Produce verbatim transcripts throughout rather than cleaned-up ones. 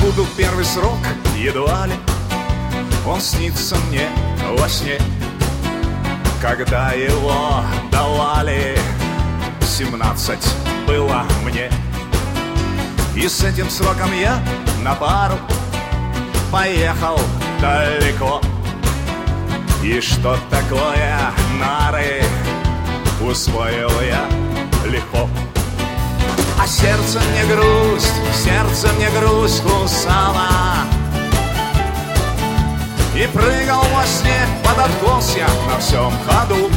забуду первый срок, едва ли он снится мне во сне, когда его давали. Семнадцать было мне, и с этим сроком я на пару поехал далеко. И что такое нары усвоил я легко. А сердце мне грусть, сердце мне грусть кусало, и прыгал во сне под откос я на всем ходу.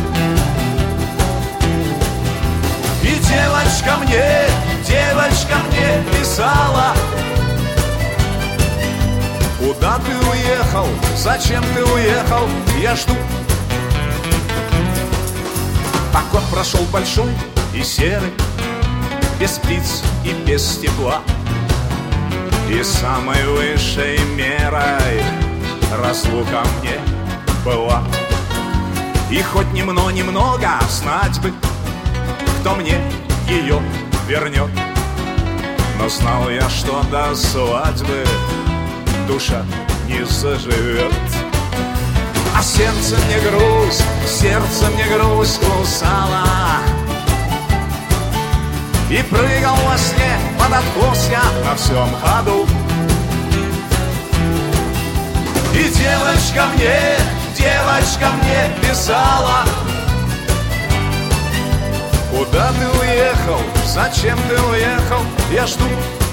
И девочка мне, девочка мне писала: куда ты уехал, зачем ты уехал, я жду. А год прошел большой и серый, без птиц и без тепла, и самой высшей мерой разлука мне была. И хоть немного-немного знать бы, кто мне ее вернет, но знал я, что до свадьбы душа не заживет. А сердце мне грусть, сердце мне грусть кусала, и прыгал во сне под откос я на всем ходу. И девочка мне, девочка мне писала: куда ты уехал, зачем ты уехал, я жду.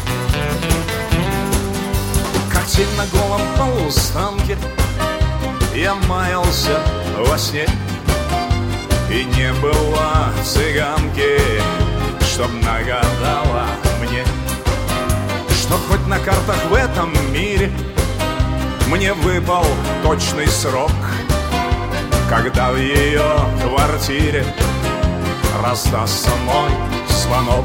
Как тень на голом полустанке я маялся во сне, и не было цыганки, чтоб нагадала мне, что хоть на картах в этом мире мне выпал точный срок, когда в ее квартире раздастся мой звонок.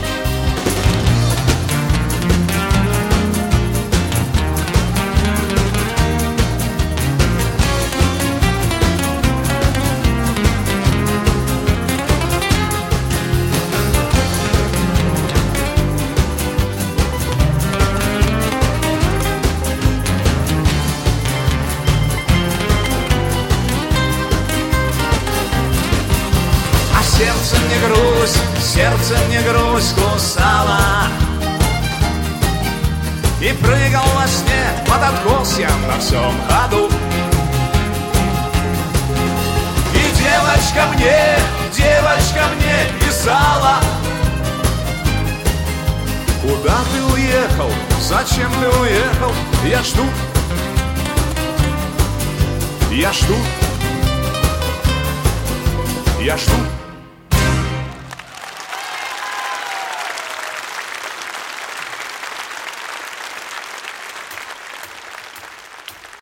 Сердце мне грусть, сердце мне грусть кусала, и прыгал во сне под откос я на всем ходу. И девочка мне, девочка мне писала: куда ты уехал, зачем ты уехал, я жду. Я жду, я жду.